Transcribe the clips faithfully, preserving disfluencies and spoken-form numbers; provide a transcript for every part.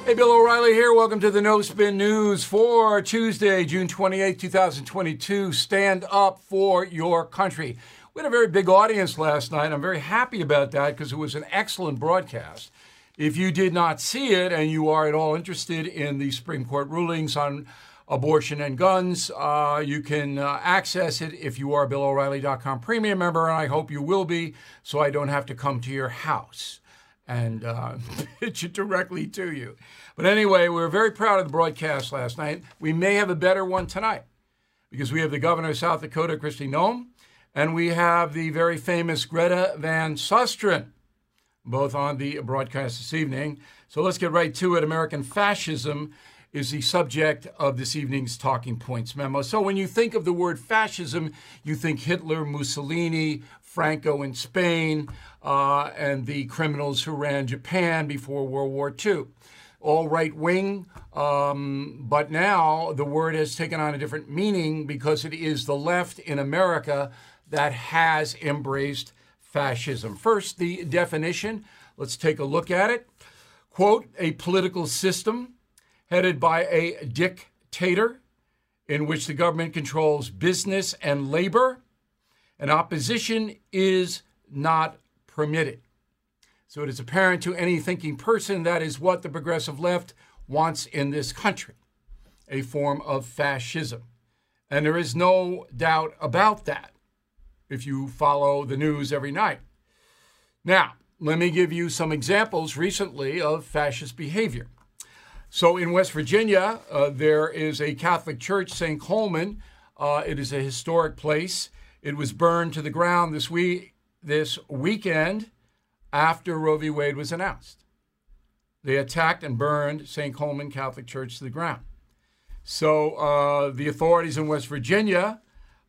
Hey, Bill O'Reilly here. Welcome to the No Spin News for Tuesday, June twenty-eighth, twenty twenty-two. Stand up for your country. We had a very big audience last night. I'm very happy about that because it was an excellent broadcast. If you did not see it and you are at all interested in the Supreme Court rulings on abortion and guns, uh, you can uh, access it if you are a Bill O'Reilly dot com premium member, and I hope you will be, so I don't have to come to your house and uh, pitch it directly to you. But anyway, we were very proud of the broadcast last night. We may have a better one tonight because we have the governor of South Dakota, Kristi Noem, and we have the very famous Greta Van Susteren, both on the broadcast this evening. So let's get right to it. American fascism is the subject of this evening's Talking Points memo. So when you think of the word fascism, you think Hitler, Mussolini, Franco in Spain, uh, and the criminals who ran Japan before World War Two. All right-wing, um, but now the word has taken on a different meaning because it is the left in America that has embraced fascism. First, the definition. Let's take a look at it. Quote, a political system headed by a dictator in which the government controls business and labor, and opposition is not permitted. So it is apparent to any thinking person that is what the progressive left wants in this country, a form of fascism. And there is no doubt about that if you follow the news every night. Now, let me give you some examples recently of fascist behavior. So in West Virginia, uh, there is a Catholic church, Saint Coleman. Uh, it is a historic place. It was burned to the ground this week, this weekend after Roe v. Wade was announced. They attacked and burned Saint Coleman Catholic Church to the ground. So uh, the authorities in West Virginia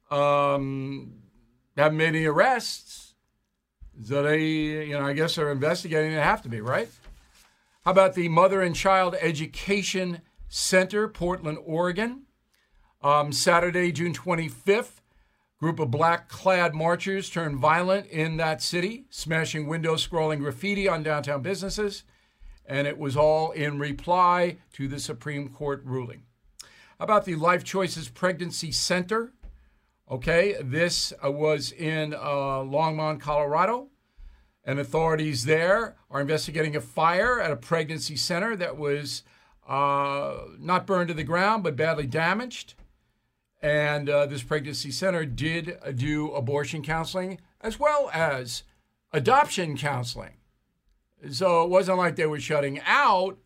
um, haven't made any arrests. So they, you know, I guess are investigating. They have to be, right? How about the Mother and Child Education Center, Portland, Oregon? Um, Saturday, June twenty-fifth, group of black-clad marchers turned violent in that city, smashing windows, scrawling graffiti on downtown businesses, and it was all in reply to the Supreme Court ruling. How about the Life Choices Pregnancy Center? Okay, this uh, was in uh, Longmont, Colorado. And authorities there are investigating a fire at a pregnancy center that was uh, not burned to the ground, but badly damaged. And uh, this pregnancy center did do abortion counseling as well as adoption counseling. So it wasn't like they were shutting out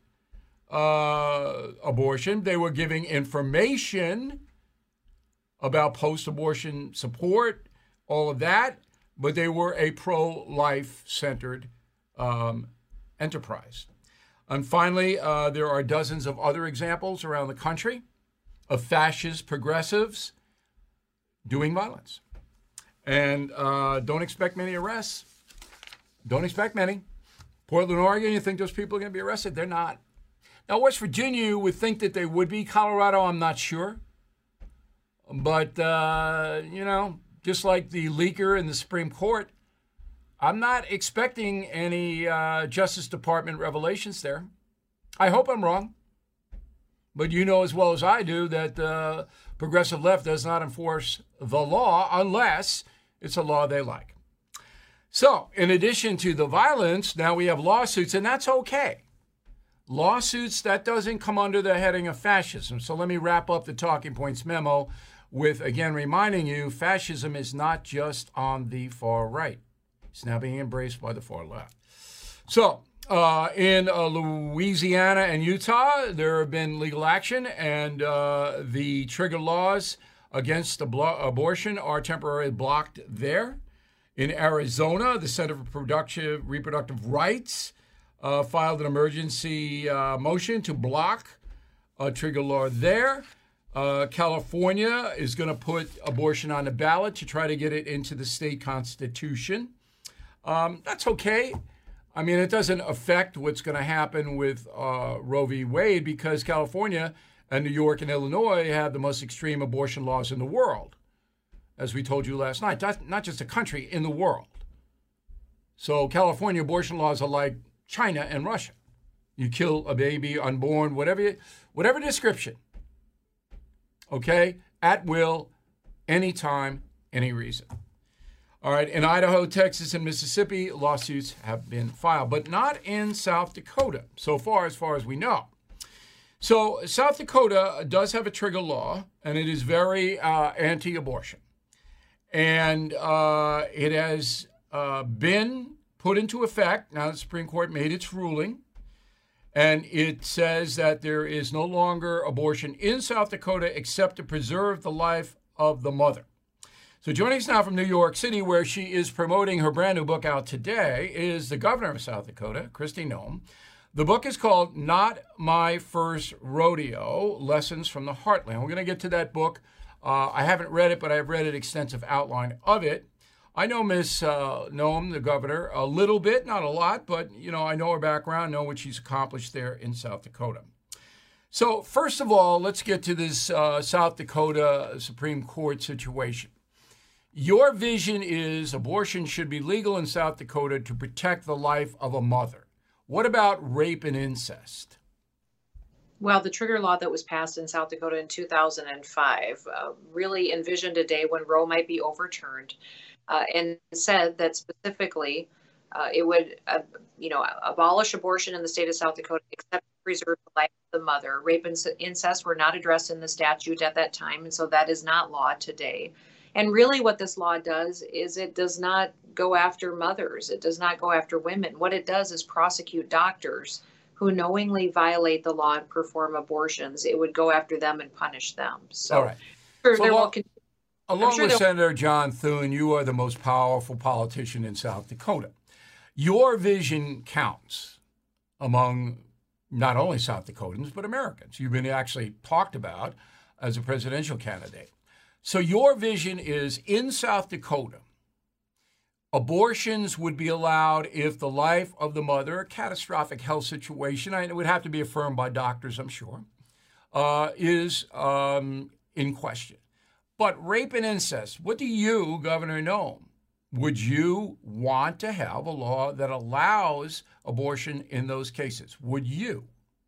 uh, abortion. They were giving information about post-abortion support, all of that. But they were a pro-life centered um, enterprise. And finally, uh, there are dozens of other examples around the country of fascist progressives doing violence. And uh, don't expect many arrests. Don't expect many. Portland, Oregon, you think those people are going to be arrested? They're not. Now, West Virginia, you would think that they would be. Colorado, I'm not sure. But, uh, you know, just like the leaker in the Supreme Court, I'm not expecting any uh, Justice Department revelations there. I hope I'm wrong. But you know as well as I do that the uh, progressive left does not enforce the law unless it's a law they like. So, in addition to the violence, now we have lawsuits, and that's okay. Lawsuits, that doesn't come under the heading of fascism. So let me wrap up the Talking Points memo with, again, reminding you, fascism is not just on the far right. It's now being embraced by the far left. So, uh, in uh, Louisiana and Utah, there have been legal action, and uh, the trigger laws against ablo- abortion are temporarily blocked there. In Arizona, the Center for Productive, Reproductive Rights uh, filed an emergency uh, motion to block a trigger law there. Uh, California is going to put abortion on the ballot to try to get it into the state constitution. Um, that's okay. I mean, it doesn't affect what's going to happen with uh, Roe v. Wade because California and New York and Illinois have the most extreme abortion laws in the world, as we told you last night. Not, not just a country, in the world. So California abortion laws are like China and Russia. You kill a baby, unborn, whatever, you, whatever description. Okay? At will, anytime, any reason. All right, in Idaho, Texas, and Mississippi, lawsuits have been filed, but not in South Dakota, so far as far as we know. So South Dakota does have a trigger law, and it is very uh, anti-abortion. And uh, it has uh, been put into effect. Now the Supreme Court made its ruling, and it says that there is no longer abortion in South Dakota except to preserve the life of the mother. So joining us now from New York City, where she is promoting her brand new book out today, is the governor of South Dakota, Kristi Noem. The book is called Not My First Rodeo, Lessons from the Heartland. We're going to get to that book. Uh, I haven't read it, but I've read an extensive outline of it. I know Miss uh, Noem, the governor, a little bit, not a lot, but, you know, I know her background, know what she's accomplished there in South Dakota. So first of all, let's get to this uh, South Dakota Supreme Court situation. Your vision is abortion should be legal in South Dakota to protect the life of a mother. What about rape and incest? Well, the trigger law that was passed in South Dakota in two thousand five uh, really envisioned a day when Roe might be overturned, uh, and said that specifically uh, it would, uh, you know, abolish abortion in the state of South Dakota except to preserve the life of the mother. Rape and incest were not addressed in the statute at that time, and so that is not law today. And really what this law does is it does not go after mothers. It does not go after women. What it does is prosecute doctors who knowingly violate the law and perform abortions. It would go after them and punish them. So, all right. Sure, so along, will, along sure with Senator John Thune, you are the most powerful politician in South Dakota. Your vision counts among not only South Dakotans, but Americans. You've been actually talked about as a presidential candidate. So your vision is in South Dakota, abortions would be allowed if the life of the mother, a catastrophic health situation, and it would have to be affirmed by doctors, I'm sure, uh, is um, in question. But rape and incest, what do you, Governor Noem, would you want to have a law that allows abortion in those cases? Would you?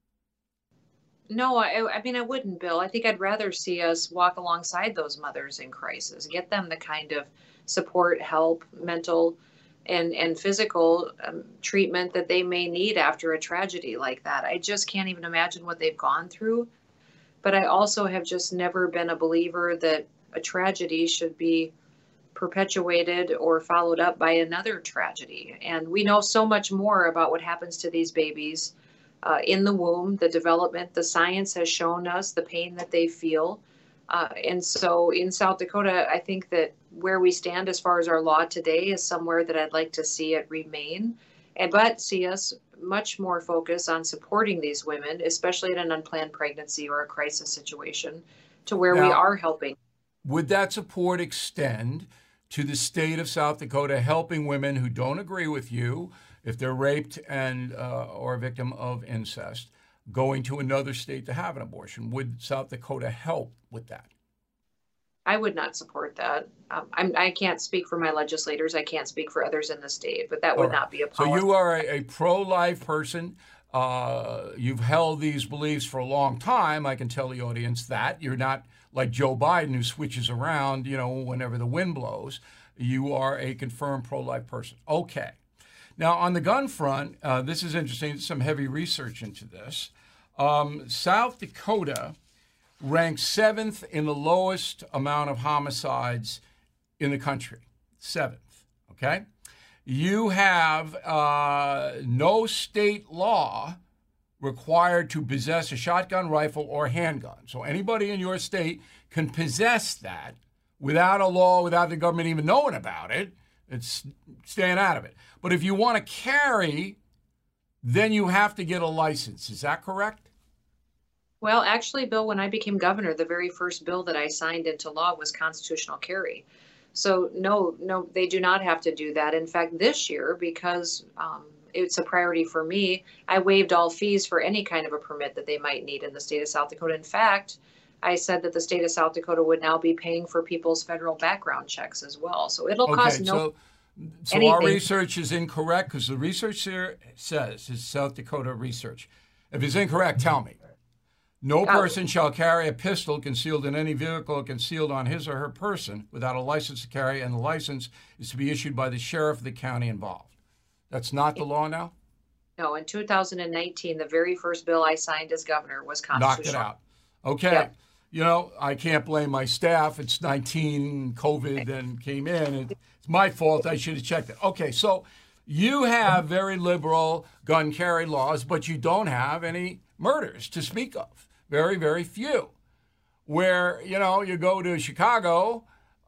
No, I, I mean, I wouldn't, Bill. I think I'd rather see us walk alongside those mothers in crisis, get them the kind of support, help, mental and, and physical um, treatment that they may need after a tragedy like that. I just can't even imagine what they've gone through. But I also have just never been a believer that a tragedy should be perpetuated or followed up by another tragedy. And we know so much more about what happens to these babies Uh, in the womb, the development, the science has shown us the pain that they feel. Uh, and so in South Dakota, I think that where we stand as far as our law today is somewhere that I'd like to see it remain, and but see us much more focused on supporting these women, especially in an unplanned pregnancy or a crisis situation, to where now, we are helping. Would that support extend to the state of South Dakota, helping women who don't agree with you if they're raped and uh, or a victim of incest, going to another state to have an abortion? Would South Dakota help with that? I would not support that. Um, I'm, I can't speak for my legislators. I can't speak for others in the state, but that would right. not be a policy. So you are a, a pro-life person. Uh, you've held these beliefs for a long time. I can tell the audience that. You're not like Joe Biden, who switches around, you know, whenever the wind blows. You are a confirmed pro-life person. Okay. Now, on the gun front, uh, this is interesting. Some heavy research into this. Um, South Dakota ranks seventh in the lowest amount of homicides in the country. Seventh, okay? You have uh, no state law required to possess a shotgun, rifle, or handgun. So anybody in your state can possess that without a law, without the government even knowing about it. It's staying out of it. But if you want to carry, then you have to get a license. Is that correct? Well, actually, Bill, when I became governor, the very first bill that I signed into law was constitutional carry. So no, no, they do not have to do that. In fact, this year, because um, it's a priority for me, I waived all fees for any kind of a permit that they might need in the state of South Dakota. In fact, I said that the state of South Dakota would now be paying for people's federal background checks as well. So it'll okay, cost no. So, So anything. our research is incorrect because the research here says, it's South Dakota research. If it's incorrect, tell me. No person shall carry a pistol concealed in any vehicle or concealed on his or her person without a license to carry, and the license is to be issued by the sheriff of the county involved. That's not the law now? No, in two thousand nineteen, the very first bill I signed as governor was constitutional. Knocked it out. Okay. Yep. You know, I can't blame my staff. It's nineteen, COVID, and came in. It's my fault. I should have checked it. Okay, so you have very liberal gun carry laws, but you don't have any murders to speak of. Very, very few. Where, you know, you go to Chicago,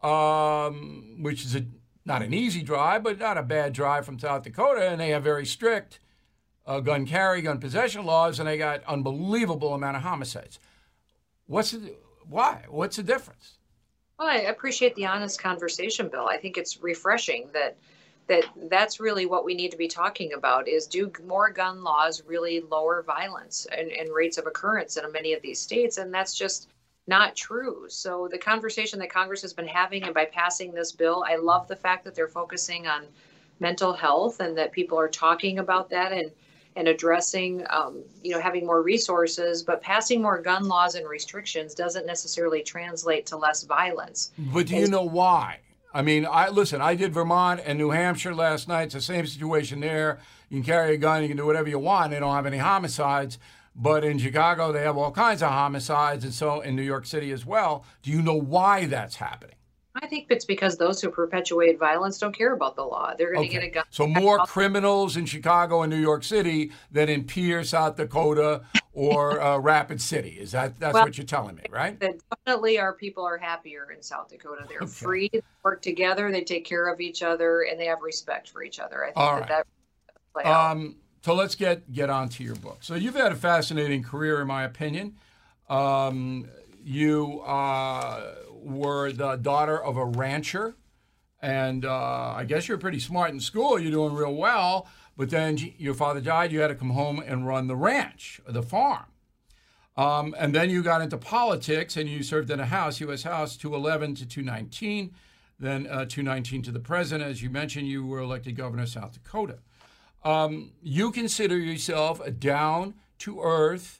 um, which is a, not an easy drive, but not a bad drive from South Dakota, and they have very strict uh, gun carry, gun possession laws, and they got unbelievable amount of homicides. What's the, why? What's the difference? Well, I appreciate the honest conversation, Bill. I think it's refreshing that that that's really what we need to be talking about is, do more gun laws really lower violence and, and rates of occurrence in many of these states? And that's just not true. So the conversation that Congress has been having, and by passing this bill, I love the fact that they're focusing on mental health and that people are talking about that and and addressing, um, you know, having more resources, but passing more gun laws and restrictions doesn't necessarily translate to less violence. But do you know why? I mean, I listen, I did Vermont and New Hampshire last night. It's the same situation there. You can carry a gun, you can do whatever you want. They don't have any homicides. But in Chicago, they have all kinds of homicides, and so in New York City as well. Do you know why that's happening? I think it's because those who perpetuate violence don't care about the law. They're going to okay. get a gun. So more criminals in Chicago and New York City than in Pierce, South Dakota, or uh, Rapid City. Is that that's well, what you're telling me, right? Definitely, our people are happier in South Dakota. They're okay. free, they work together, they take care of each other, and they have respect for each other. I think All that right. that play out. Um, so let's get get on to your book. So you've had a fascinating career, in my opinion. Um, you uh, were the daughter of a rancher, and uh, I guess you're pretty smart in school. You're doing real well, but then your father died. You had to come home and run the ranch, the farm. Um, and then you got into politics, and you served in a House, U S House, two eleven to two nineteen, then uh, two nineteen to the president. As you mentioned, you were elected governor of South Dakota. Um, you consider yourself a down-to-earth,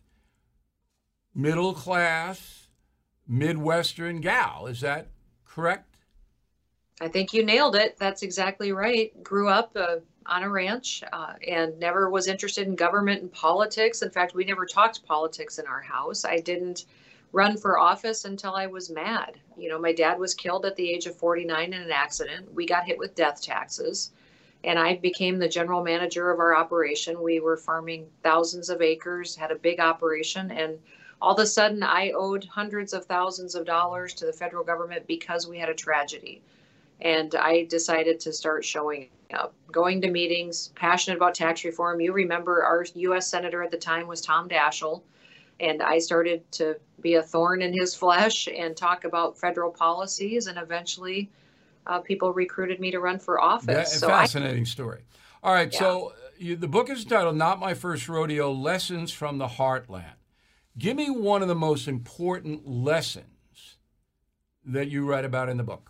middle-class, Midwestern gal. Is that correct? I think you nailed it. That's exactly right. Grew up uh, on a ranch uh, and never was interested in government and politics. In fact, we never talked politics in our house. I didn't run for office until I was mad. You know, my dad was killed at the age of forty-nine in an accident. We got hit with death taxes, and I became the general manager of our operation. We were farming thousands of acres, had a big operation, and all of a sudden I owed hundreds of thousands of dollars to the federal government because we had a tragedy. And I decided to start showing up, going to meetings, passionate about tax reform. You remember our U S Senator at the time was Tom Daschle, and I started to be a thorn in his flesh and talk about federal policies, and eventually uh, people recruited me to run for office. Yeah, so fascinating I, story. All right, yeah. so you, the book is entitled Not My First Rodeo, Lessons from the Heartland. Give me one of the most important lessons that you write about in the book.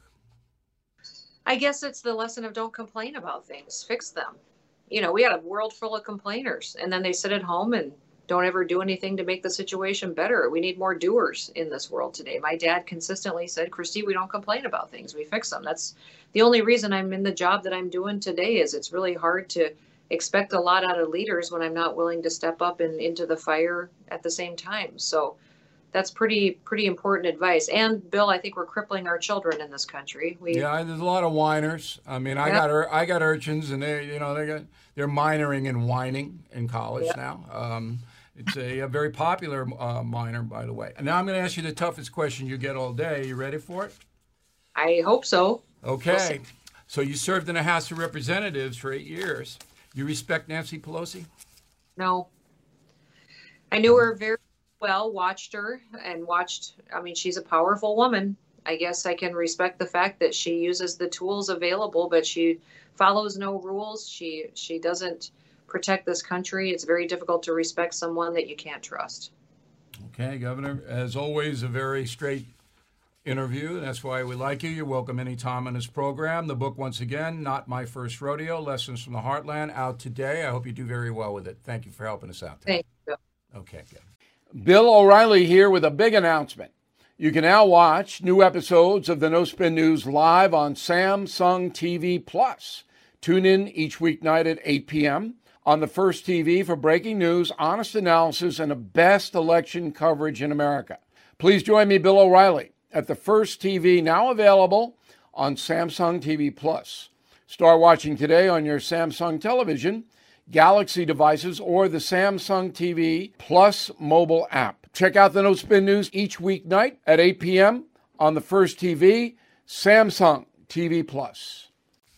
I guess it's the lesson of don't complain about things, fix them. You know, we had a world full of complainers, and then they sit at home and don't ever do anything to make the situation better. We need more doers in this world today. My dad consistently said, Christy, we don't complain about things, we fix them. That's the only reason I'm in the job that I'm doing today. Is it's really hard to expect a lot out of leaders when I'm not willing to step up and into the fire at the same time. So that's pretty pretty important advice. And Bill, I think we're crippling our children in this country. We, yeah, there's a lot of whiners. I mean, I yeah. got I got urchins, and they you know they got they're minoring and whining in college yeah. now. Um, it's a, a very popular uh, minor, by the way. And now I'm going to ask you the toughest question you get all day. You ready for it? I hope so. Okay. We'll so you served in the House of Representatives for eight years. You respect Nancy Pelosi? No. I knew her very well, watched her and watched, I mean, she's a powerful woman. I guess I can respect the fact that she uses the tools available, but she follows no rules. She she doesn't protect this country. It's very difficult to respect someone that you can't trust. Okay, Governor. As always, a very straight interview. That's why we like you. You're welcome anytime on this program. The book, once again, Not My First Rodeo, Lessons from the Heartland, out today. I hope you do very well with it. Thank you for helping us out today. Thank you. Okay, good. Bill O'Reilly here with a big announcement. You can now watch new episodes of the No Spin News live on Samsung T V Plus. Tune in each weeknight at eight p.m. on the First T V for breaking news, honest analysis, and the best election coverage in America. Please join me, Bill O'Reilly, at the First T V, now available on Samsung T V Plus. Start watching today on your Samsung television, Galaxy devices, or the Samsung T V Plus mobile app. Check out the No Spin News each weeknight at eight p.m. on the First T V, Samsung T V Plus.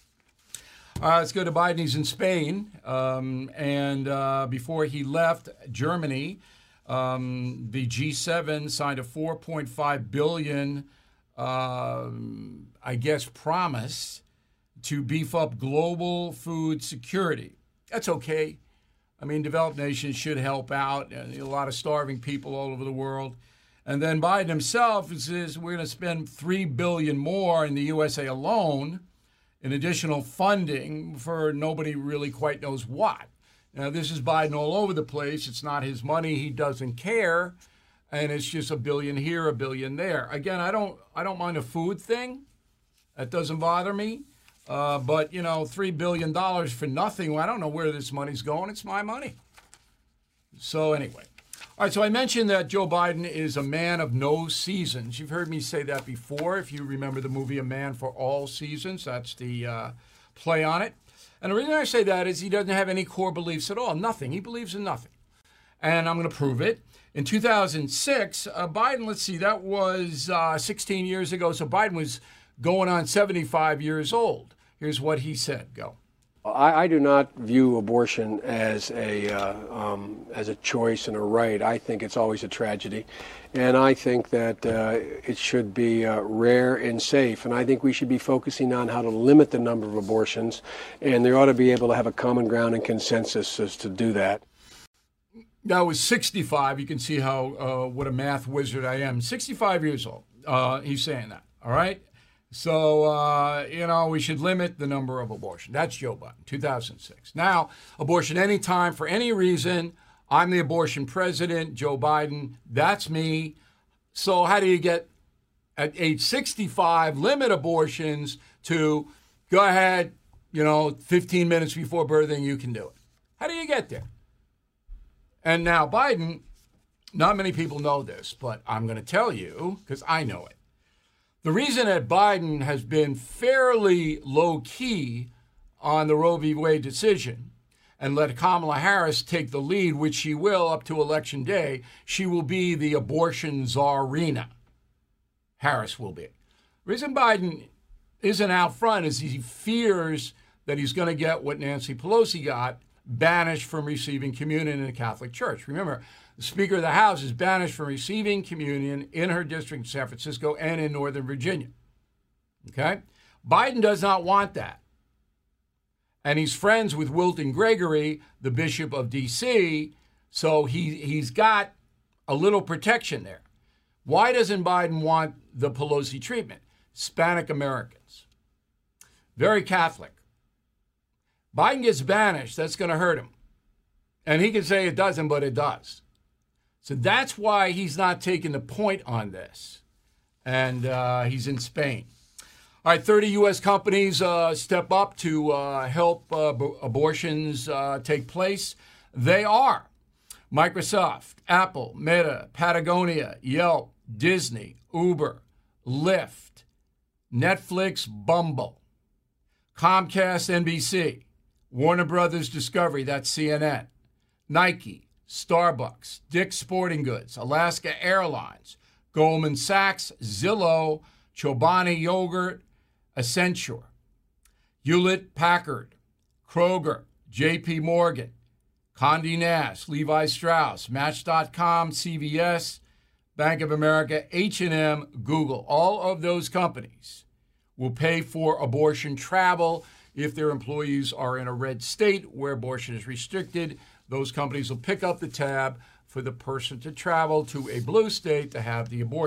Uh, let's go to Biden. He's in Spain. Um, and uh, before he left Germany, um, the G seven signed a four point five billion dollars, um, I guess, promise to beef up global food security. That's okay. I mean, developed nations should help out. A lot of starving people all over the world. And then Biden himself says we're going to spend three billion dollars more in the U S A alone in additional funding for nobody really quite knows what. Now, this is Biden all over the place. It's not his money. He doesn't care. And it's just a billion here, a billion there. Again, I don't I don't mind a food thing. That doesn't bother me. Uh, but, you know, three billion dollars for nothing. Well, I don't know where this money's going. It's my money. So anyway. All right, so I mentioned that Joe Biden is a man of no seasons. You've heard me say that before. If you remember the movie A Man for All Seasons, that's the uh, play on it. And the reason I say that is he doesn't have any core beliefs at all. Nothing. He believes in nothing. And I'm going to prove it. In two thousand six, uh, Biden, let's see, that was uh, sixteen years ago. So Biden was going on seventy-five years old. Here's what he said. Go. I, I do not view abortion as a uh, um, as a choice and a right. I think it's always a tragedy, and I think that uh, it should be uh, rare and safe. And I think we should be focusing on how to limit the number of abortions, and there ought to be able to have a common ground and consensus as to do that. That was sixty-five. You can see how uh, what a math wizard I am. sixty-five years old. Uh, he's saying that. All right. So, uh, you know, we should limit the number of abortions. That's Joe Biden, two thousand six. Now, abortion anytime, for any reason. I'm the abortion president, Joe Biden. That's me. So how do you get, at age sixty-five, limit abortions to go ahead, you know, fifteen minutes before birthing, you can do it? How do you get there? And now Biden, not many people know this, but I'm going to tell you because I know it. The reason that Biden has been fairly low-key on the Roe v. Wade decision and let Kamala Harris take the lead, which she will up to Election Day, she will be the abortion czarina. Harris will be. The reason Biden isn't out front is he fears that he's going to get what Nancy Pelosi got, banished from receiving communion in the Catholic Church. Remember, the Speaker of the House is banished from receiving communion in her district in San Francisco and in Northern Virginia. Okay? Biden does not want that. And he's friends with Wilton Gregory, the Bishop of D C, so he, he's got a little protection there. Why doesn't Biden want the Pelosi treatment? Hispanic Americans. Very Catholic. Biden gets banished, that's going to hurt him. And he can say it doesn't, but it does. So that's why he's not taking the point on this. And uh, he's in Spain. All right, thirty U S companies uh, step up to uh, help uh, b- abortions uh, take place. They are Microsoft, Apple, Meta, Patagonia, Yelp, Disney, Uber, Lyft, Netflix, Bumble, Comcast, N B C, Warner Brothers Discovery, that's C N N, Nike, Starbucks, Dick's Sporting Goods, Alaska Airlines, Goldman Sachs, Zillow, Chobani Yogurt, Accenture, Hewlett Packard, Kroger, J P Morgan, Condé Nast, Levi Strauss, Match dot com, C V S, Bank of America, H and M, Google. All of those companies will pay for abortion travel if their employees are in a red state where abortion is restricted. Those companies will pick up the tab for the person to travel to a blue state to have the abortion.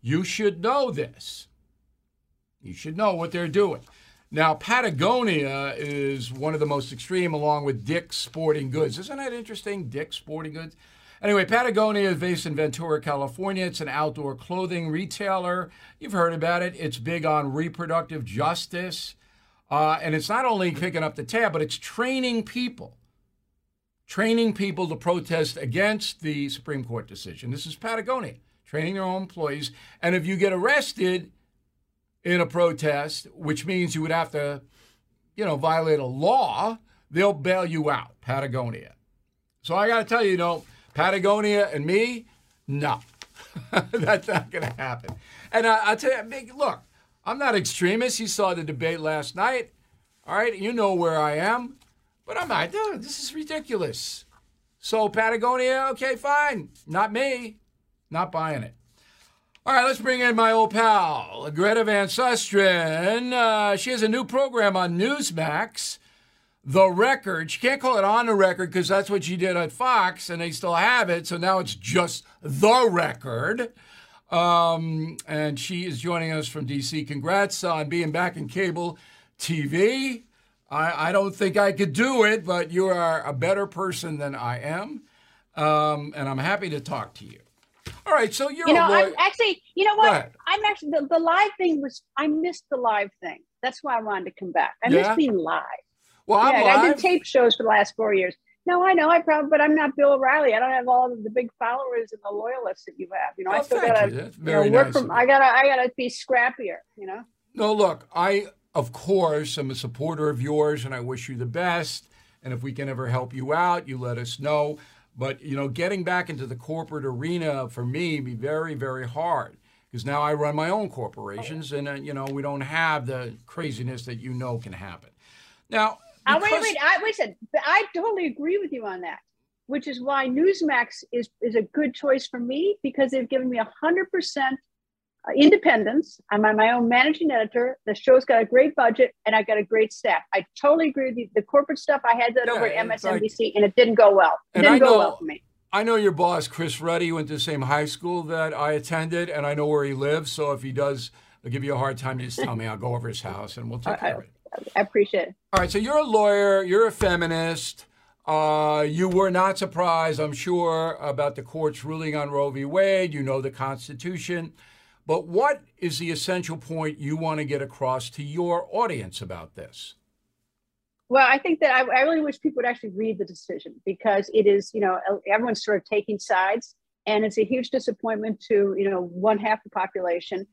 you should know this. You should know what they're doing. Now, Patagonia is one of the most extreme, along with Dick's Sporting Goods. Isn't that interesting, Dick's Sporting Goods? Anyway, Patagonia is based in Ventura, California. It's an outdoor clothing retailer. You've heard about it. It's big on reproductive justice. Uh, and it's not only picking up the tab, but it's training people. Training people to protest against the Supreme Court decision. This is Patagonia, training their own employees. And if you get arrested in a protest, which means you would have to, you know, violate a law, they'll bail you out, Patagonia. So I got to tell you, you know, Patagonia and me, no. That's not going to happen. And I, I'll tell you, look, I'm not extremist. You saw the debate last night. All right, you know where I am. But I'm not, dude, this is ridiculous. So Patagonia, okay, fine. Not me. Not buying it. All right, let's bring in my old pal, Greta Van Susteren. Uh, she has a new program on Newsmax, The Record. She can't call it On the Record because that's what she did at Fox, and they still have it. So now it's just The Record. Um, and she is joining us from D C. Congrats on being back in cable T V. I, I don't think I could do it, but you are a better person than I am, um, and I'm happy to talk to you. All right, so you're you know, a lawyer. I'm actually, you know what? I'm actually, the, the live thing was, I missed the live thing. That's why I wanted to come back. I Yeah? missed being live. Well, I'm yeah, I live. did tape shows for the last four years. No, I know, I probably, but I'm not Bill O'Reilly. I don't have all of the big followers and the loyalists that you have. You know, Oh, I still thank gotta, you. That's you very know, work nice from, of I you. gotta, I gotta be scrappier, you know? No, look, I, of course, am a supporter of yours, and I wish you the best. And if we can ever help you out, you let us know. But, you know, getting back into the corporate arena for me be very, very hard. Because now I run my own corporations, and, uh, you know, we don't have the craziness that you know can happen. Now, Uh, wait, because- wait, I, wait a second. I totally agree with you on that, which is why Newsmax is, is a good choice for me, because they've given me one hundred percent independence. I'm my own managing editor. The show's got a great budget, and I got a great staff. I totally agree with you. The corporate stuff, I had that Yeah, over at it's M S N B C, like- and it didn't go well. It And didn't I go know- well for me. I know your boss, Chris Ruddy, went to the same high school that I attended, and I know where he lives. So if he does give you a hard time, just tell me. I'll go over his house, and we'll take care of it. I appreciate it. All right, so you're a lawyer, you're a feminist. Uh, you were not surprised, I'm sure, about the court's ruling on Roe v. Wade. You know the Constitution. But what is the essential point you want to get across to your audience about this? Well, I think that I, I really wish people would actually read the decision, because it is, you know, everyone's sort of taking sides, and it's a huge disappointment to, you know, one half the population.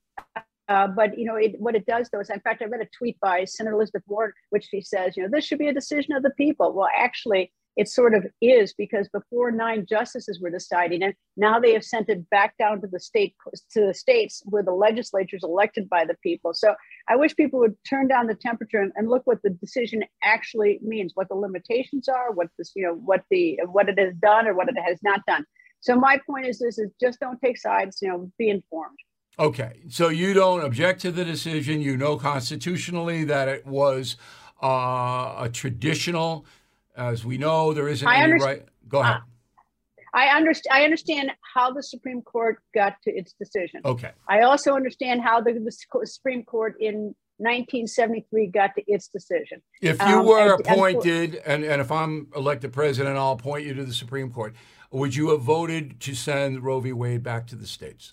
Uh, but, you know, it, what it does, though, is, in fact, I read a tweet by Senator Elizabeth Warren, which she says, you know, this should be a decision of the people. Well, actually, it sort of is, because before nine justices were deciding it, now they have sent it back down to the state, to the states where the legislature is elected by the people. So I wish people would turn down the temperature and, and look what the decision actually means, what the limitations are, what this, you know, what the what it has done or what it has not done. So my point is this: is just don't take sides. You know, be informed. Okay, so you don't object to the decision. You know constitutionally that it was uh, a traditional. As we know, there isn't I any underst- right. Go ahead. Uh, I understand. I understand how the Supreme Court got to its decision. Okay. I also understand how the, the Supreme Court in nineteen seventy-three got to its decision. If you Um, were and- and for- appointed, and, and if I'm elected president, I'll appoint you to the Supreme Court. Would you have voted to send Roe v. Wade back to the states?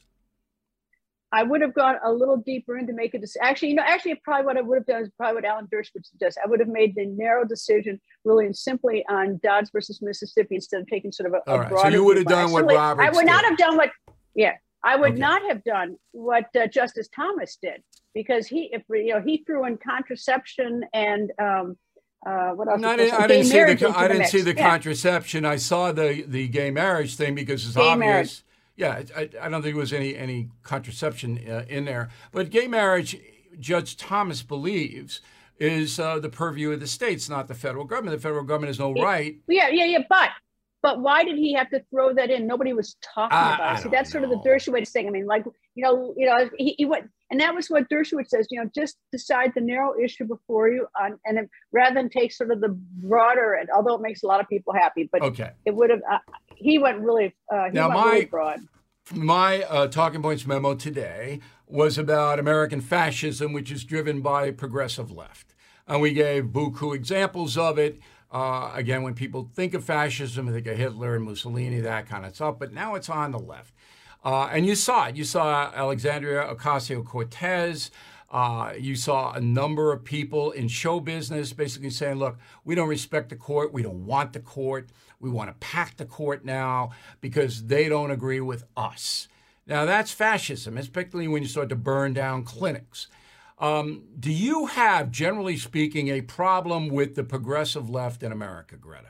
I would have gone a little deeper in to make a decision. Actually, you know, actually, probably what I would have done is probably what Alan Dershowitz suggests. I would have made the narrow decision ruling simply on Dodds versus Mississippi instead of taking sort of a, All a right. So broader you would view. have But I done what certainly- Roberts I would not did. have done what, yeah, I would Okay. not have done what uh, Justice Thomas did, because he, if you know, he threw in contraception and um, uh, what else? No, I was didn't, there? I Gay didn't see marriage the into I didn't mix. see the Yeah. contraception. I saw the the gay marriage thing because it's Gay obvious. marriage. Yeah, I, I don't think there was any any contraception uh, in there. But gay marriage, Judge Thomas believes, is uh, the purview of the states, not the federal government. The federal government has no right. Yeah, yeah, yeah. But but why did he have to throw that in? Nobody was talking I- about I it. See, don't that's sort of the know. Dershowitz thing. I mean, like, you know, you know, he, he went, and that was what Dershowitz says. You know, just decide the narrow issue before you, on, and then, rather than take sort of the broader. And although it makes a lot of people happy, but Okay. it would have. Uh, he went really. Uh, he Now, went my- really broad. My uh, talking points memo today was about American fascism, which is driven by progressive left. And we gave buku examples of it. Uh, again, when people think of fascism, they think of Hitler and Mussolini, that kind of stuff. But now it's on the left. Uh, and you saw it. You saw Alexandria Ocasio-Cortez. Uh, you saw a number of people in show business basically saying, look, we don't respect the court. We don't want the court. We want to pack the court now because they don't agree with us. Now, that's fascism, especially when you start to burn down clinics. Um, do you have, generally speaking, a problem with the progressive left in America, Greta?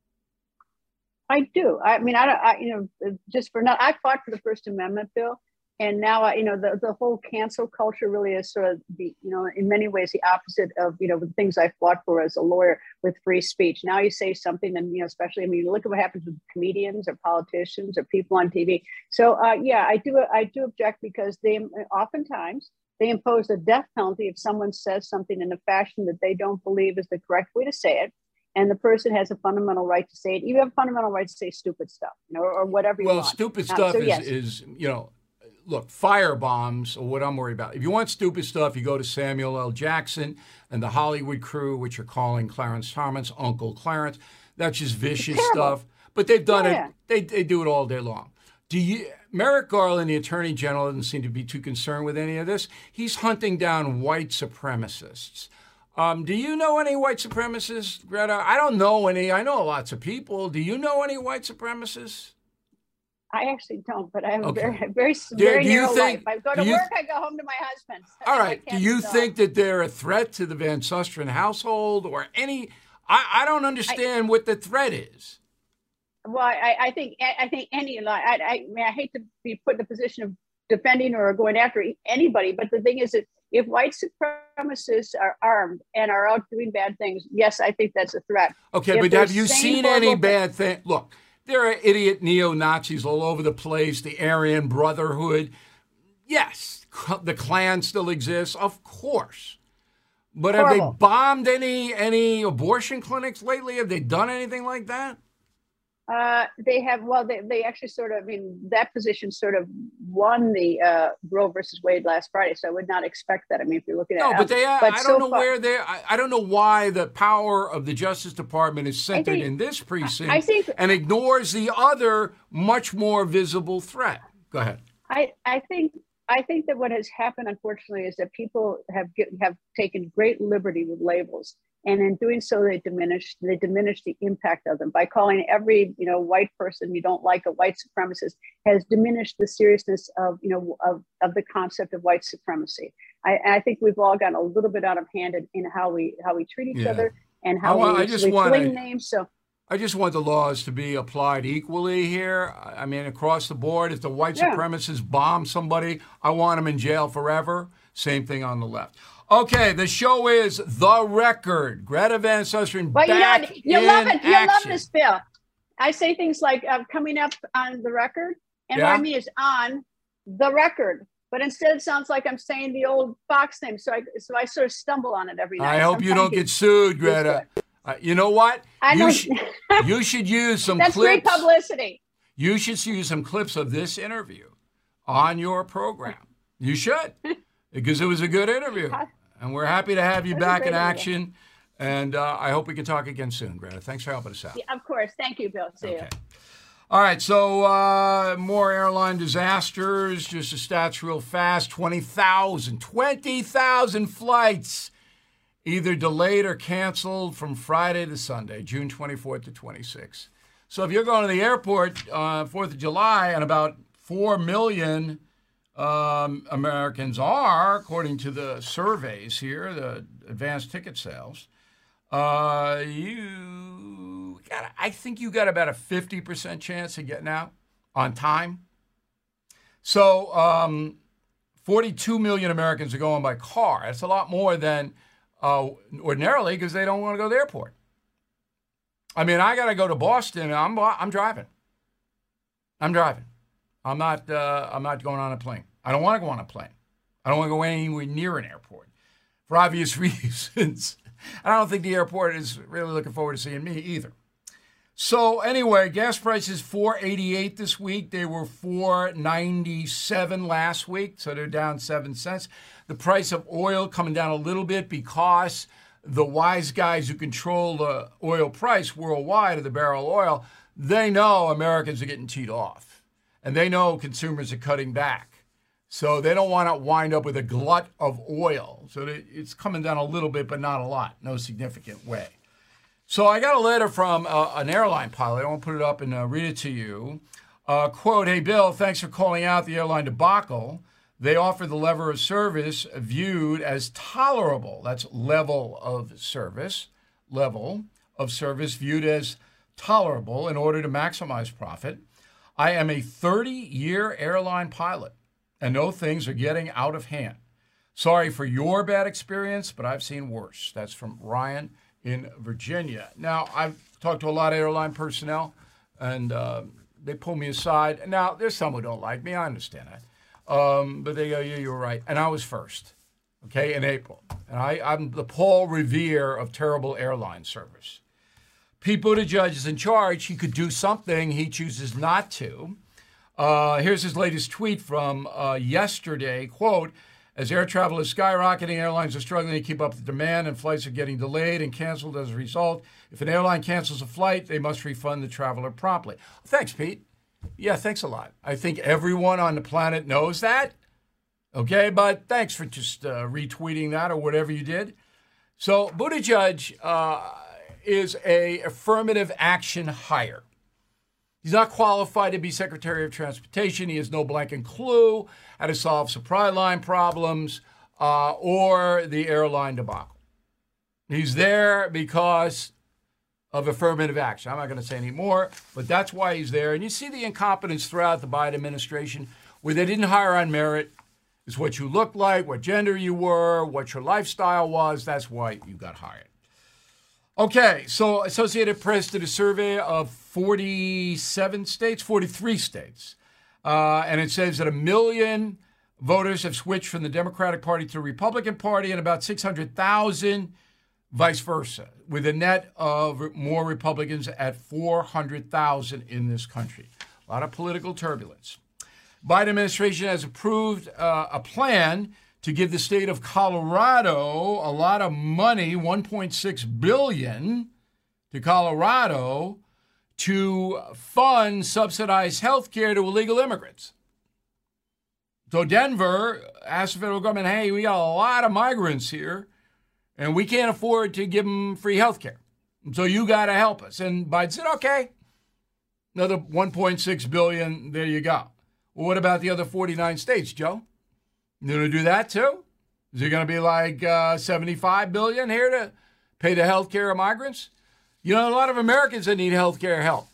I do. I mean, I don't, I, you know, just for now, I fought for the First Amendment bill. And now, I, you know, the, the whole cancel culture really is sort of the, you know, in many ways the opposite of, you know, the things I fought for as a lawyer with free speech. Now you say something and, you know, especially, I mean, look at what happens with comedians or politicians or people on T V. So, uh, yeah, I do, I do object because they oftentimes they impose a death penalty if someone says something in a fashion that they don't believe is the correct way to say it. And the person has a fundamental right to say it. You have a fundamental right to say stupid stuff, you know, or, or whatever you well, want. Well, stupid uh, stuff so, is, yes. is, you know, look, firebombs are what I'm worried about. If you want stupid stuff, you go to Samuel L. Jackson and the Hollywood crew, which are calling Clarence Thomas Uncle Clarence. That's just vicious stuff. But they've done yeah. it. They, they do it all day long. Do you, Merrick Garland, the Attorney General, doesn't seem to be too concerned with any of this. He's hunting down white supremacists. Um, do you know any white supremacists, Greta? I don't know any. I know lots of people. Do you know any white supremacists? I actually don't, but I have Okay. a very, very, Do- very do you narrow think- life. I go to do you- work, I go home to my husband. All I right. Do can't you stop. think that they're a threat to the Van Susteren household or any? I, I don't understand what the threat is. Well, I, I think, I think any, I, I, I mean, I hate to be put in the position of defending or going after anybody, but the thing is that if white supremacists are armed and are out doing bad things, yes, I think that's a threat. Okay, If but they're have you saying seen any horrible bad thing? Look, there are idiot neo-Nazis all over the place, the Aryan Brotherhood. Yes, the Klan still exists, of course. But have Horrible. they bombed any any abortion clinics lately? Have they done anything like that? Uh, they have, well, they, they actually sort of, I mean, that position sort of won the uh, Roe versus Wade last Friday. So I would not expect that. I mean, if you're looking at No, it. but they. Uh, but I so don't know far- where they. I, I don't know why the power of the Justice Department is centered think- in this precinct I think- and ignores the other, much more visible threat. Go ahead. I, I think I think that what has happened, unfortunately, is that people have get, have taken great liberty with labels, and in doing so, they diminish they diminish the impact of them by calling every you know white person you don't like a white supremacist has diminished the seriousness of you know of, of the concept of white supremacy. I, I think we've all gotten a little bit out of hand in, in how we how we treat each Yeah. other and I how want- we, I just we wanna- fling names. So. I just want the laws to be applied equally here. I mean, across the board, if the white Yeah. supremacists bomb somebody, I want them in jail forever. Same thing on the left. Okay, the show is The Record. Greta Van Susteren Well, you know, back what? you in love it. You love action. this, Bill. I say things like uh, coming up on the record, and Yeah. what I mean is on the record. But instead, it sounds like I'm saying the old Fox name, so I so I sort of stumble on it every night. I hope I'm you trying don't to get sued, Greta. Uh, you know what? I you, don't- sh- you should use some That's great clips. publicity. You should use some clips of this interview on your program. You should, because it was a good interview. And we're happy to have you It was a back in great interview. action. And uh, I hope we can talk again soon, Greta. Thanks for helping us out. Yeah, of course. Thank you, Bill. See you. Okay. All right, so uh, more airline disasters. Just the stats real fast. twenty thousand. twenty thousand flights either delayed or canceled from Friday to Sunday, June twenty-fourth to twenty-sixth. So if you're going to the airport uh, fourth of July, and about four million um, Americans are, according to the surveys here, the advanced ticket sales, uh, you got, I think you got about a fifty percent chance of getting out on time. So um, forty-two million Americans are going by car. That's a lot more than uh, ordinarily because they don't want to go to the airport. I mean, I got to go to Boston. I'm I'm driving. I'm driving. I'm not. Uh, I'm not going on a plane. I don't want to go on a plane. I don't want to go anywhere near an airport for obvious reasons. And I don't think the airport is really looking forward to seeing me either. So anyway, gas prices four eighty-eight this week. They were four ninety-seven last week, so they're down seven cents. The price of oil coming down a little bit because the wise guys who control the oil price worldwide of the barrel of oil, they know Americans are getting teed off, and they know consumers are cutting back. So they don't want to wind up with a glut of oil. So it's coming down a little bit, but not a lot, no significant way. So I got a letter from uh, an airline pilot. I won't put it up and uh, read it to you. Uh, quote, "Hey, Bill, thanks for calling out the airline debacle. They offer the level of service viewed as tolerable." That's level of service. Level of service viewed as tolerable in order to maximize profit. "I am a thirty-year airline pilot and know things are getting out of hand. Sorry for your bad experience, but I've seen worse." That's from Ryan in Virginia. Now, I've talked to a lot of airline personnel, and uh, they pull me aside. Now, there's some who don't like me. I understand that. Um, but they go, "Yeah, you're right." And I was first, okay, in April. And I, I'm the Paul Revere of terrible airline service. Pete Buttigieg is in charge. He could do something. He chooses not to. Uh, here's his latest tweet from uh, yesterday. Quote, "As air travel is skyrocketing, airlines are struggling to keep up with demand, and flights are getting delayed and canceled as a result. If an airline cancels a flight, they must refund the traveler promptly." Thanks, Pete. Yeah, thanks a lot. I think everyone on the planet knows that. Okay, but thanks for just uh, retweeting that or whatever you did. So Buttigieg uh, is a affirmative action hire. He's not qualified to be Secretary of Transportation. He has no blanket clue how to solve supply line problems uh, or the airline debacle. He's there because of affirmative action. I'm not going to say any more, but that's why he's there. And you see the incompetence throughout the Biden administration where they didn't hire on merit. It's what you looked like, what gender you were, what your lifestyle was. That's why you got hired. Okay, so Associated Press did a survey of forty-seven states, forty-three states, uh, and it says that a million voters have switched from the Democratic Party to the Republican Party, and about six hundred thousand vice versa, with a net of more Republicans at four hundred thousand in this country. A lot of political turbulence. Biden administration has approved uh, a plan to give the state of Colorado a lot of money, one point six billion dollars to Colorado, to fund subsidized health care to illegal immigrants. So Denver asked the federal government, "Hey, we got a lot of migrants here, and we can't afford to give them free health care. So you got to help us." And Biden said, "Okay, another one point six billion dollars, there you go." Well, what about the other forty-nine states, Joe? You going to do that too? Is it going to be like uh, seventy-five billion dollars here to pay the health care of migrants? You know, a lot of Americans that need health care help,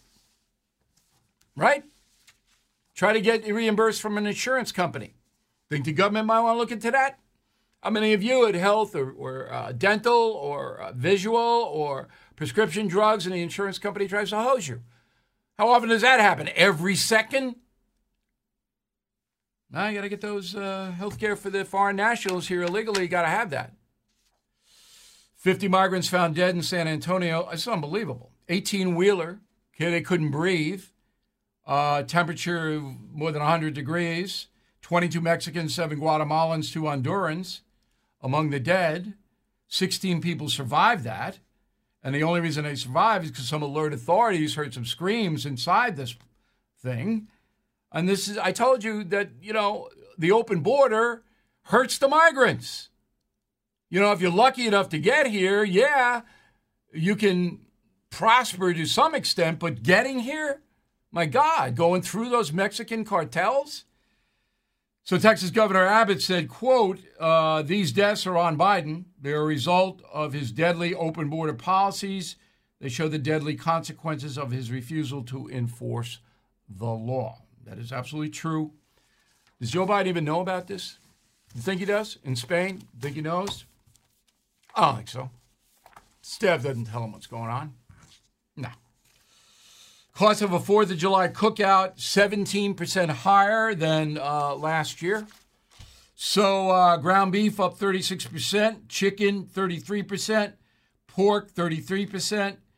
right? Try to get reimbursed from an insurance company. Think the government might want to look into that? How many of you had health or, or uh, dental or uh, visual or prescription drugs and the insurance company tries to hose you? How often does that happen? Every second? Now you got to get those uh, health care for the foreign nationals here illegally. You got to have that. fifty migrants found dead in San Antonio. It's unbelievable. eighteen-wheeler. Okay, they couldn't breathe. Uh, temperature more than one hundred degrees. twenty-two Mexicans, seven Guatemalans, two Hondurans among the dead. sixteen people survived that. And the only reason they survived is because some alert authorities heard some screams inside this thing. And this is, I told you that, you know, the open border hurts the migrants. You know, if you're lucky enough to get here, yeah, you can prosper to some extent, but getting here, my God, going through those Mexican cartels. So Texas Governor Abbott said, quote, uh, "These deaths are on Biden. They're a result of his deadly open border policies. They show the deadly consequences of his refusal to enforce the law." That is absolutely true. Does Joe Biden even know about this? You think he does? In Spain? Think he knows? I don't think so. Steph doesn't tell him what's going on. No. Cost of a fourth of July cookout, seventeen percent higher than uh, last year. So uh, ground beef up thirty-six percent, chicken thirty-three percent, pork thirty-three percent,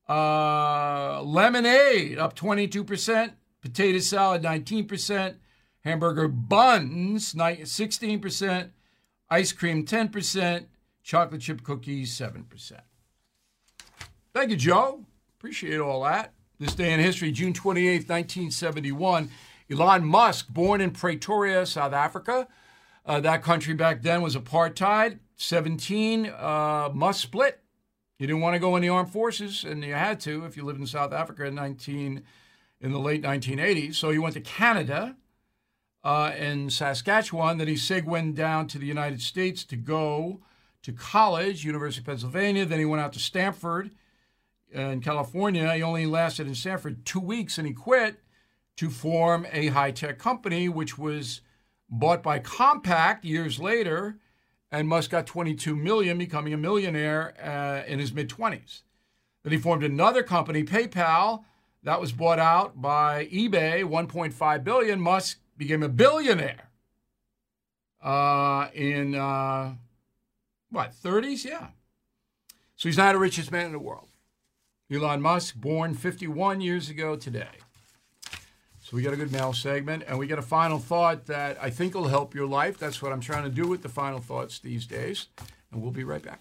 Uh, lemonade up twenty-two percent. Potato salad nineteen percent. Hamburger buns sixteen percent. Ice cream ten percent. Chocolate chip cookies seven percent. Thank you, Joe. Appreciate all that. This day in history, June twenty-eighth, nineteen seventy-one. Elon Musk, born in Pretoria, South Africa. Uh, that country back then was apartheid. seventeen, uh, Musk split. You didn't want to go in the armed forces, and you had to if you lived in South Africa in nineteen in the late nineteen eighties. So he went to Canada uh, in Saskatchewan. Then he segued down to the United States to go to college, University of Pennsylvania. Then he went out to Stanford in California. He only lasted in Stanford two weeks, and he quit to form a high-tech company, which was bought by Compaq years later, and Musk got twenty-two million dollars, becoming a millionaire uh, in his mid-twenties. Then he formed another company, PayPal, that was bought out by eBay, one point five billion dollars. Musk became a billionaire uh, in, uh, what, thirties? Yeah. So he's now the richest man in the world. Elon Musk, born fifty-one years ago today. So we got a good mail segment, and we got a final thought that I think will help your life. That's what I'm trying to do with the final thoughts these days, and we'll be right back.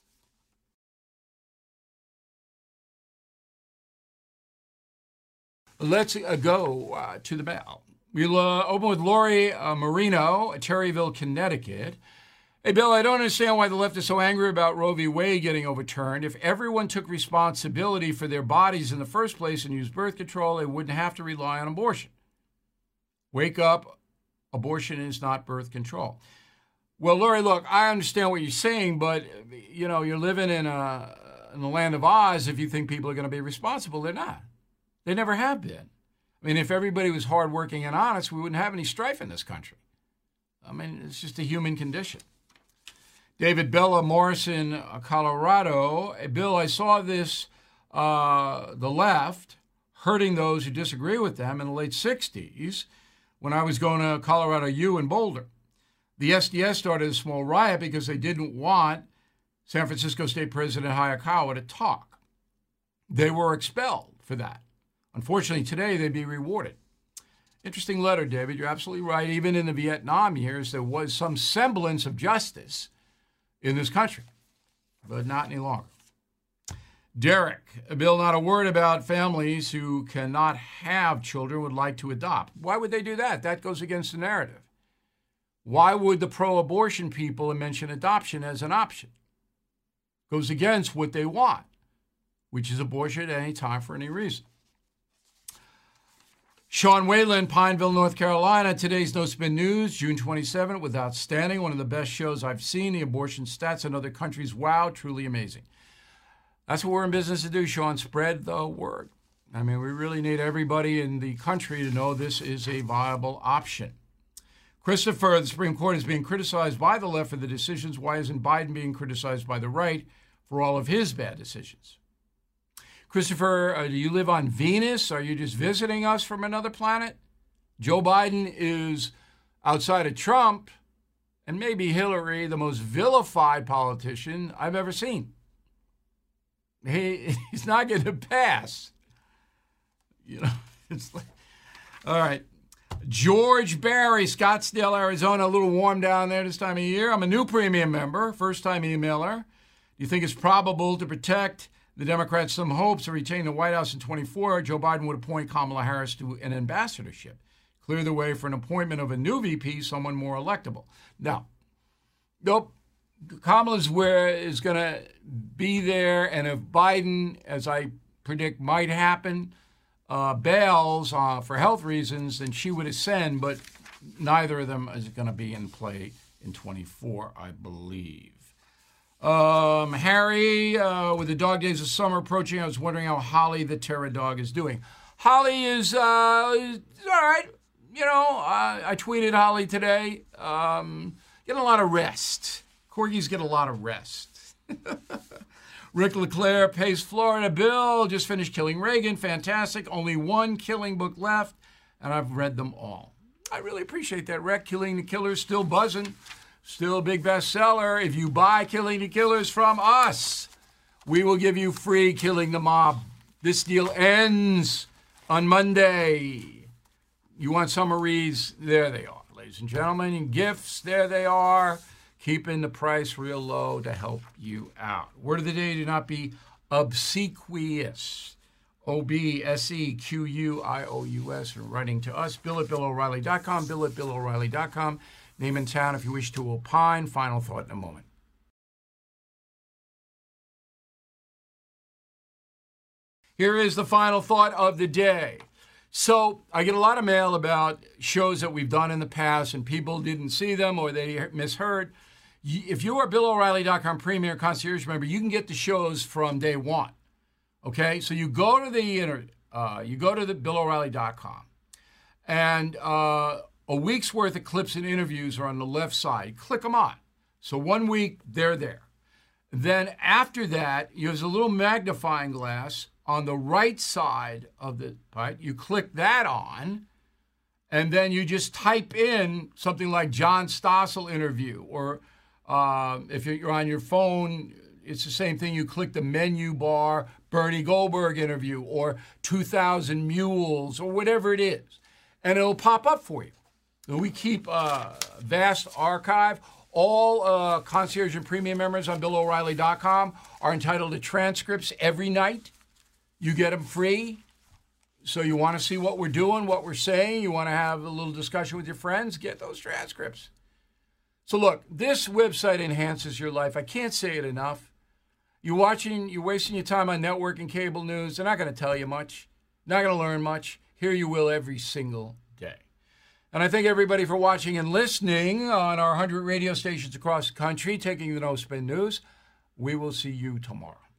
Let's uh, go uh, to the mail. We'll uh, open with Lori uh, Marino at Terryville, Connecticut. Hey, Bill, I don't understand why the left is so angry about Roe v. Wade getting overturned. If everyone took responsibility for their bodies in the first place and used birth control, they wouldn't have to rely on abortion. Wake up. Abortion is not birth control. Well, Lori, look, I understand what you're saying, but, you know, you're living in, a, in the land of Oz. If you think people are going to be responsible, they're not. They never have been. I mean, if everybody was hardworking and honest, we wouldn't have any strife in this country. I mean, it's just a human condition. David Bella, Morrison, Colorado. Bill, I saw this, uh, the left, hurting those who disagree with them in the late sixties when I was going to Colorado U in Boulder. The S D S started a small riot because they didn't want San Francisco State President Hayakawa to talk. They were expelled for that. Unfortunately, today they'd be rewarded. Interesting letter, David. You're absolutely right. Even in the Vietnam years, there was some semblance of justice in this country, but not any longer. Derek, Bill, not a word about families who cannot have children would like to adopt. Why would they do that? That goes against the narrative. Why would the pro-abortion people mention adoption as an option? Goes against what they want, which is abortion at any time for any reason. Sean Whalen, Pineville, North Carolina. Today's No Spin News, June twenty-seventh, with outstanding. One of the best shows I've seen. The abortion stats in other countries. Wow, truly amazing. That's what we're in business to do, Sean. Spread the word. I mean, we really need everybody in the country to know this is a viable option. Christopher, the Supreme Court is being criticized by the left for the decisions. Why isn't Biden being criticized by the right for all of his bad decisions? Christopher, uh, do you live on Venus? Are you just visiting us from another planet? Joe Biden is, outside of Trump and maybe Hillary, the most vilified politician I've ever seen. He, he's not going to pass. You know, it's like, all right. George Barry, Scottsdale, Arizona, a little warm down there this time of year. I'm a new premium member, first-time emailer. Do you think it's probable to protect the Democrats some hopes to retain the White House in twenty-four? Joe Biden would appoint Kamala Harris to an ambassadorship, clear the way for an appointment of a new V P, someone more electable. Now, nope. Kamala's where is going to be there, and if Biden, as I predict might happen, uh, bails uh, for health reasons, then she would ascend, but neither of them is going to be in play in twenty-four, I believe. Um, Harry, uh, with the dog days of summer approaching, I was wondering how Holly the Terror dog is doing. Holly is, uh, is all right. You know, uh, I tweeted Holly today, um, getting a lot of rest. Corgis get a lot of rest. Rick LeClaire, Pace, Florida. Bill, just finished Killing Reagan. Fantastic. Only one killing book left, and I've read them all. I really appreciate that, Rick. Killing the Killers, still buzzing. Still a big bestseller. If you buy Killing the Killers from us, we will give you free Killing the Mob This deal ends on Monday. You want summaries? There they are, ladies and gentlemen. And gifts, there they are. Keeping the price real low to help you out. Word of the day, do not be obsequious. O B S E Q U I O U S. Writing to us, Bill at Bill O'Reilly dot com, Bill at Bill O'Reilly dot com. Name and town if you wish to opine. Final thought in a moment. Here is the final thought of the day. So I get a lot of mail about shows that we've done in the past and people didn't see them or they misheard. If you are a Bill O'Reilly dot com Premier Concierge member, you can get the shows from day one. Okay, so you go to the internet, uh, you go to the Bill O'Reilly dot com, and uh, a week's worth of clips and interviews are on the left side. Click them on. So one week, they're there. Then after that, there's a little magnifying glass on the right side of the, right? You click that on, and then you just type in something like John Stossel interview, or uh, if you're on your phone, it's the same thing. You click the menu bar, Bernie Goldberg interview, or two thousand Mules, or whatever it is, and it'll pop up for you. And we keep a vast archive. All uh, Concierge and Premium members on Bill O'Reilly dot com are entitled to transcripts every night. You get them free. So you want to see what we're doing, what we're saying, you want to have a little discussion with your friends, get those transcripts. So look, this website enhances your life. I can't say it enough. You're watching, you're wasting your time on network and cable news. They're not going to tell you much. Not going to learn much. Here you will every single day. And I thank everybody for watching and listening on our one hundred radio stations across the country, taking the No Spin News. We will see you tomorrow.